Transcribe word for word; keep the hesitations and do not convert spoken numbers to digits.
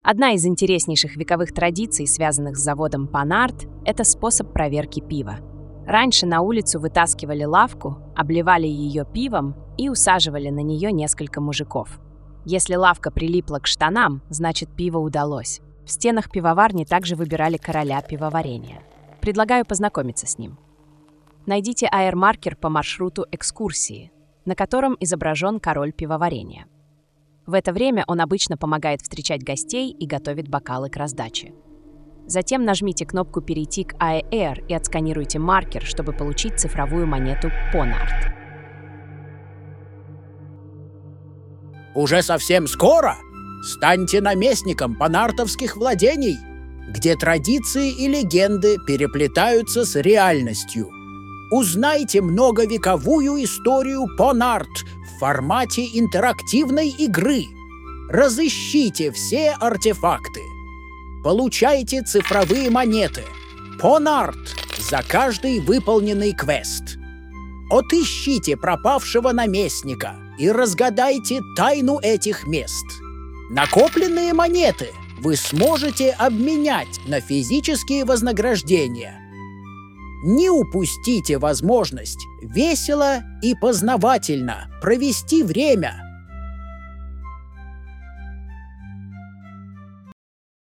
Одна из интереснейших вековых традиций, связанных с заводом Панарт, это способ проверки пива. Раньше на улицу вытаскивали лавку, обливали ее пивом и усаживали на нее несколько мужиков. Если лавка прилипла к штанам, значит, пиво удалось. В стенах пивоварни также выбирали короля пивоварения. Предлагаю познакомиться с ним. Найдите аэр-маркер по маршруту экскурсии, на котором изображен король пивоварения. В это время он обычно помогает встречать гостей и готовит бокалы к раздаче. Затем нажмите кнопку «Перейти к АЭР» и отсканируйте маркер, чтобы получить цифровую монету Понарт. Уже совсем скоро станьте наместником понартовских владений, где традиции и легенды переплетаются с реальностью. Узнайте многовековую историю Понарт в формате интерактивной игры. Разыщите все артефакты. Получайте цифровые монеты Понарт за каждый выполненный квест. Отыщите пропавшего наместника и разгадайте тайну этих мест. Накопленные монеты вы сможете обменять на физические вознаграждения. Не упустите возможность весело и познавательно провести время